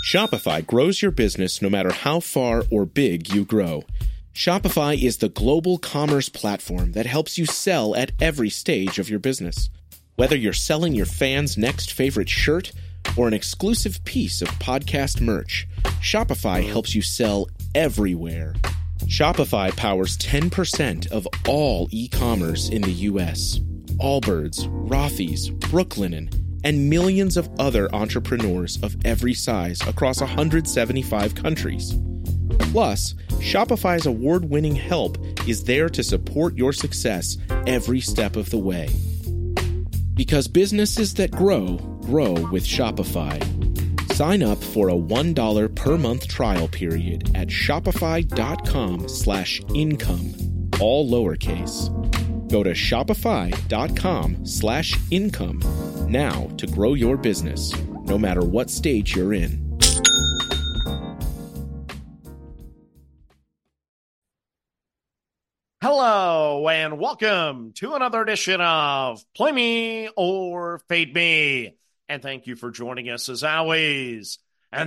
Shopify grows your business no matter how far or big you grow. Shopify is the global commerce platform that helps you sell at every stage of your business. Whether you're selling your fans' next favorite shirt or an exclusive piece of podcast merch, Shopify helps you sell everywhere. Shopify powers 10% of all e-commerce in the U.S. Allbirds, Rothy's, Brooklinen, and millions of other entrepreneurs of every size across 175 countries. Plus, Shopify's award-winning help is there to support your success every step of the way. Because businesses that grow, grow with Shopify. Sign up for a $1 per month trial period at shopify.com/income, all lowercase. Go to shopify.com/income now to grow your business, no matter what stage you're in. Hello, and welcome to another edition of Play Me or Fade Me. And thank you for joining us as always. And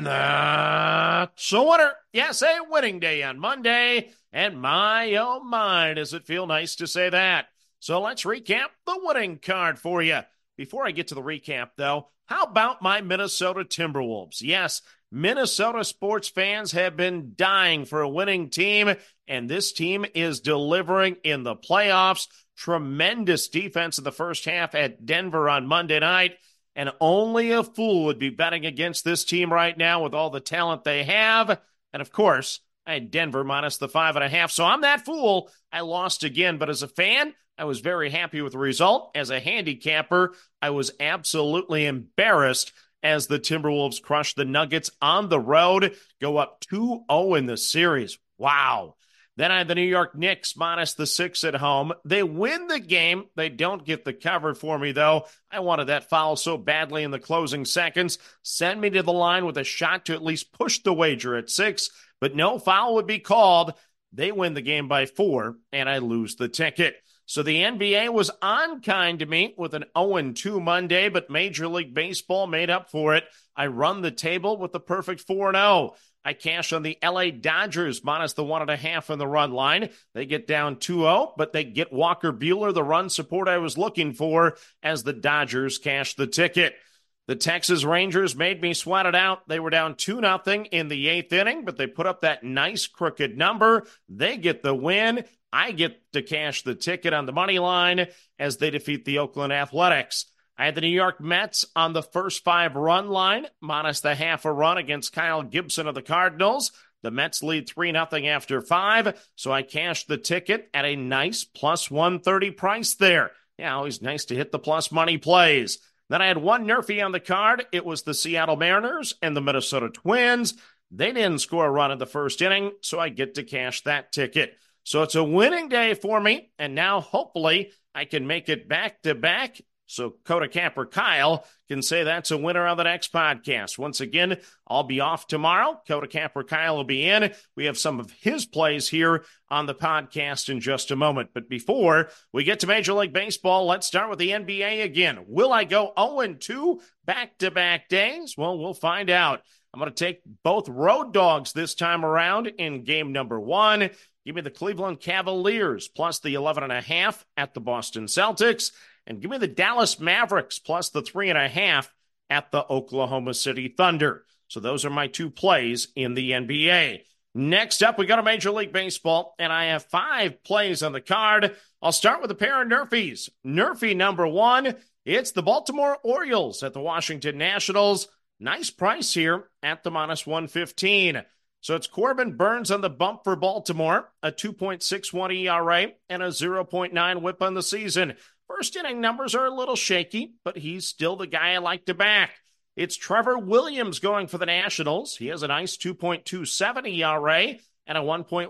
that's a winner. Yes, a winning day on Monday. And my, oh my, does it feel nice to say that. So let's recap the winning card for you. Before I get to the recap, though, how about my Minnesota Timberwolves? Yes, Minnesota sports fans have been dying for a winning team, and this team is delivering in the playoffs. Tremendous defense in the first half at Denver on Monday night, and only a fool would be betting against this team right now with all the talent they have. And, of course, I had Denver minus the 5.5, so I'm that fool. I lost again, but as a fan, I was very happy with the result. As a handicapper, I was absolutely embarrassed as the Timberwolves crushed the Nuggets on the road, go up 2-0 in the series. Wow. Then I had the New York Knicks minus the 6 at home. They win the game. They don't get the cover for me, though. I wanted that foul so badly in the closing seconds. Send me to the line with a shot to at least push the wager at 6, but no foul would be called. They win the game by 4, and I lose the ticket. So the NBA was unkind to me with an 0-2 Monday, but Major League Baseball made up for it. I run the table with the perfect 4-0. I cash on the LA Dodgers minus the 1.5 in the run line. They get down 2-0, but they get Walker Buehler, the run support I was looking for, as the Dodgers cash the ticket. The Texas Rangers made me sweat it out. They were down 2-0 in the 8th inning, but they put up that nice crooked number. They get the win. I get to cash the ticket on the money line as they defeat the Oakland Athletics. I had the New York Mets on the first 5 run line, minus the half a run against Kyle Gibson of the Cardinals. The Mets lead 3-0 after 5, so I cashed the ticket at a nice plus 130 price there. Yeah, always nice to hit the plus money plays. Then I had one Nerfy on the card. It was the Seattle Mariners and the Minnesota Twins. They didn't score a run in the first inning, so I get to cash that ticket. So it's a winning day for me, and now hopefully I can make it back-to-back so Coda Capper Kyle can say that's a winner on the next podcast. Once again, I'll be off tomorrow. Coda Capper Kyle will be in. We have some of his plays here on the podcast in just a moment. But before we get to Major League Baseball, let's start with the NBA again. Will I go 0-2 back-to-back days? Well, we'll find out. I'm going to take both road dogs this time around in game number 1. Give me the Cleveland Cavaliers plus the 11.5 at the Boston Celtics. And give me the Dallas Mavericks plus the 3.5 at the Oklahoma City Thunder. So those are my 2 plays in the NBA. Next up, we got a Major League Baseball, and I have 5 plays on the card. I'll start with a pair of Nerfies. Nerfie number 1, it's the Baltimore Orioles at the Washington Nationals. Nice price here at the minus 115. So it's Corbin Burns on the bump for Baltimore, a 2.61 ERA and a 0.9 whip on the season. First inning numbers are a little shaky, but he's still the guy I like to back. It's Trevor Williams going for the Nationals. He has a nice 2.27 ERA and a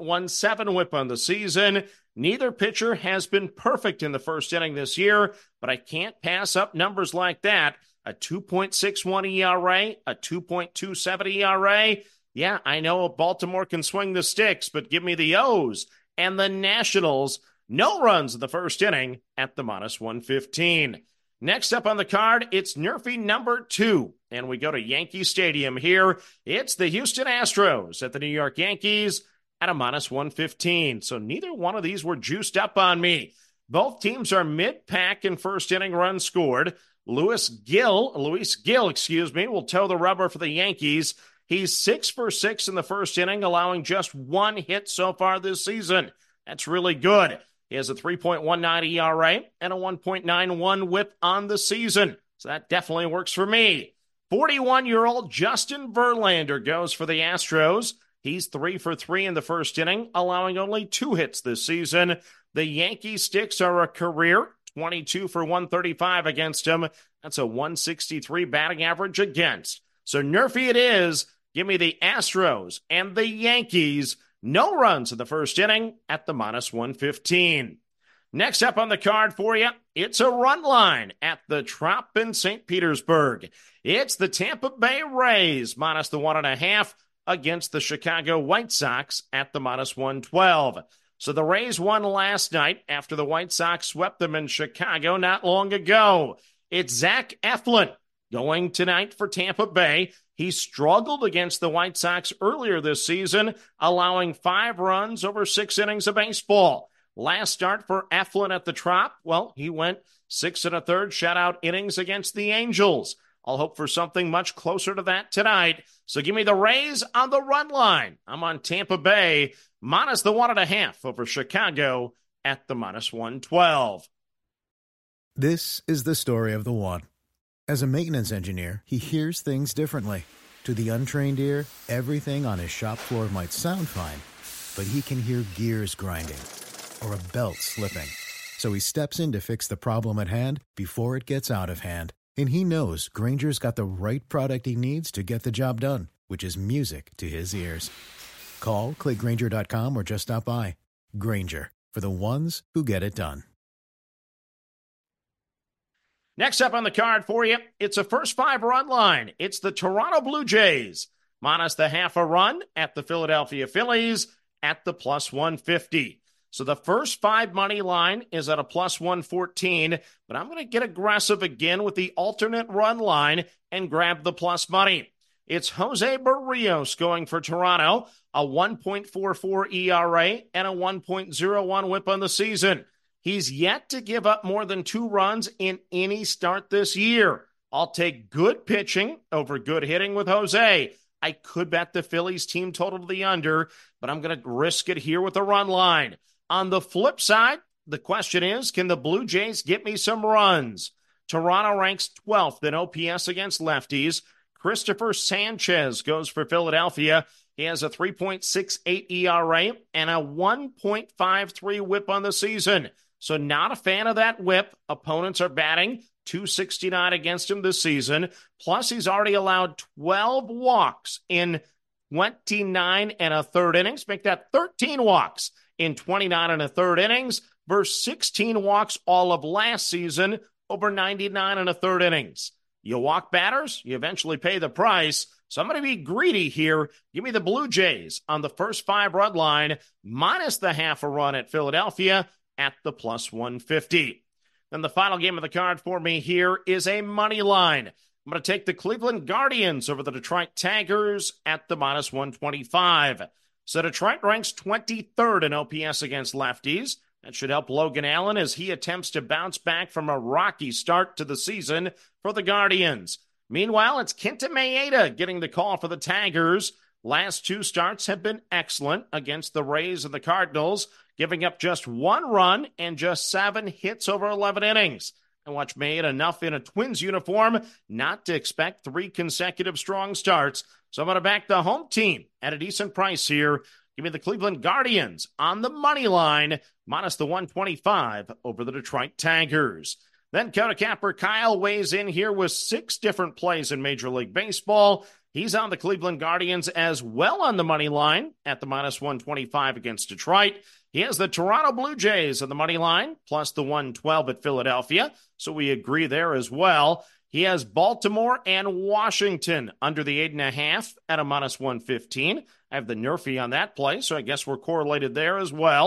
1.17 whip on the season. Neither pitcher has been perfect in the first inning this year, but I can't pass up numbers like that. A 2.61 ERA, a 2.27 ERA. Yeah, I know Baltimore can swing the sticks, but give me the O's and the Nationals. No runs in the first inning at the minus 115. Next up on the card, it's Nerfy number 2, and we go to Yankee Stadium here. It's the Houston Astros at the New York Yankees at a -115. So neither one of these were juiced up on me. Both teams are mid-pack in first inning runs scored. Luis Gil, will toe the rubber for the Yankees. He's 6 for 6 in the first inning, allowing just 1 hit so far this season. That's really good. He has a 3.19 ERA and a 1.91 whip on the season. So that definitely works for me. 41-year-old Justin Verlander goes for the Astros. He's 3 for 3 in the first inning, allowing only 2 hits this season. The Yankee sticks are a career 22 for 135 against him. That's a 163 batting average against. So Nerfy it is. Give me the Astros and the Yankees. No runs in the first inning at the -115. Next up on the card for you, it's a run line at the Trop in St. Petersburg. It's the Tampa Bay Rays minus the 1.5 against the Chicago White Sox at the -112. So the Rays won last night after the White Sox swept them in Chicago not long ago. It's Zach Eflin going tonight for Tampa Bay. He struggled against the White Sox earlier this season, allowing 5 runs over 6 innings of baseball. Last start for Eflin at the Trop, well, he went 6 1/3 shutout innings against the Angels. I'll hope for something much closer to that tonight. So give me the Rays on the run line. I'm on Tampa Bay, minus the 1.5 over Chicago at the -112. This is the story of the one. As a maintenance engineer, he hears things differently. To the untrained ear, everything on his shop floor might sound fine, but he can hear gears grinding or a belt slipping. So he steps in to fix the problem at hand before it gets out of hand. And he knows Grainger's got the right product he needs to get the job done, which is music to his ears. Call, click Grainger.com, or just stop by. Grainger, for the ones who get it done. Next up on the card for you, it's a first 5 run line. It's the Toronto Blue Jays, minus the 0.5 run at the Philadelphia Phillies at the +150. So the first 5 money line is at a +114, but I'm going to get aggressive again with the alternate run line and grab the plus money. It's Jose Barrios going for Toronto, a 1.44 ERA and a 1.01 whip on the season. He's yet to give up more than 2 runs in any start this year. I'll take good pitching over good hitting with Jose. I could bet the Phillies team total to the under, but I'm going to risk it here with a run line. On the flip side, the question is, can the Blue Jays get me some runs? Toronto ranks 12th in OPS against lefties. Christopher Sanchez goes for Philadelphia. He has a 3.68 ERA and a 1.53 whip on the season. So not a fan of that whip. Opponents are batting .269 against him this season. Plus, he's already allowed 12 walks in 29 1/3 innings. Make that 13 walks in 29 1/3 innings versus 16 walks all of last season over 99 1/3 innings. You walk batters, you eventually pay the price. So I'm going to be greedy here. Give me the Blue Jays on the first 5 run line, minus the 0.5 run at Philadelphia at the +150. Then the final game of the card for me here is a money line. I'm going to take the Cleveland Guardians over the Detroit Tigers at the -125. So Detroit ranks 23rd in OPS against lefties. That should help Logan Allen as he attempts to bounce back from a rocky start to the season for the Guardians. Meanwhile, it's Kenta Maeda getting the call for the Tigers. Last 2 starts have been excellent against the Rays and the Cardinals, giving up just 1 run and just 7 hits over 11 innings. And watch Maeda enough in a Twins uniform not to expect 3 consecutive strong starts. So I'm going to back the home team at a decent price here. Give me the Cleveland Guardians on the money line, minus the 125 over the Detroit Tigers. Then Coda Capper Kyle weighs in here with 6 different plays in Major League Baseball. He's on the Cleveland Guardians as well on the money line at the -125 against Detroit. He has the Toronto Blue Jays on the money line, plus the 112 at Philadelphia. So we agree there as well. He has Baltimore and Washington under the 8.5 at a -115. I have the Nerfy on that play, so I guess we're correlated there as well.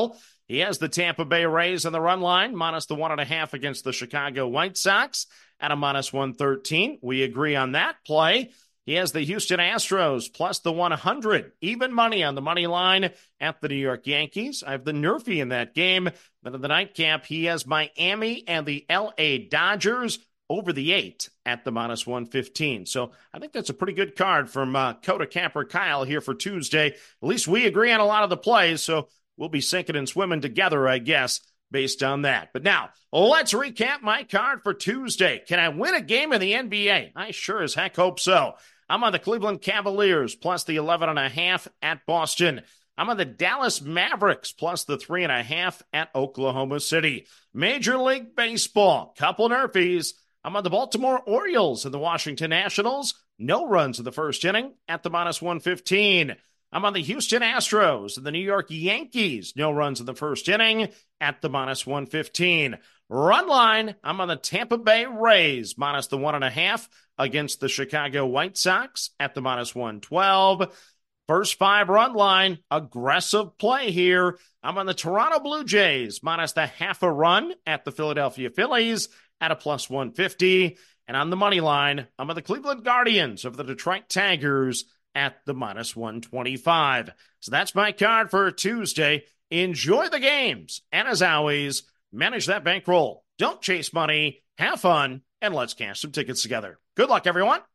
He has the Tampa Bay Rays on the run line, minus the 1.5 against the Chicago White Sox at a minus 113. We agree on that play. He has the Houston Astros plus the 100. Even money on the money line at the New York Yankees. I have the Nerfy in that game. Then in the nightcap, he has Miami and the LA Dodgers over the 8 at the minus 115. So I think that's a pretty good card from Coda Capper Kyle here for Tuesday. At least we agree on a lot of the plays, so we'll be sinking and swimming together, I guess, based on that. But now, let's recap my card for Tuesday. Can I win a game in the NBA? I sure as heck hope so. I'm on the Cleveland Cavaliers plus the 11.5 at Boston. I'm on the Dallas Mavericks plus the 3.5 at Oklahoma City. Major League Baseball, couple Nerfies. I'm on the Baltimore Orioles and the Washington Nationals. No runs in the first inning at the minus 115. I'm on the Houston Astros and the New York Yankees. No runs in the first inning at the minus 115. Run line, I'm on the Tampa Bay Rays, minus the 1.5 against the Chicago White Sox at the minus 112. First 5 run line, aggressive play here. I'm on the Toronto Blue Jays, minus the 0.5 run at the Philadelphia Phillies at a plus 150. And on the money line, I'm on the Cleveland Guardians of the Detroit Tigers at the minus 125. So that's my card for Tuesday. Enjoy the games. And as always, manage that bankroll. Don't chase money. Have fun. And let's cash some tickets together. Good luck, everyone.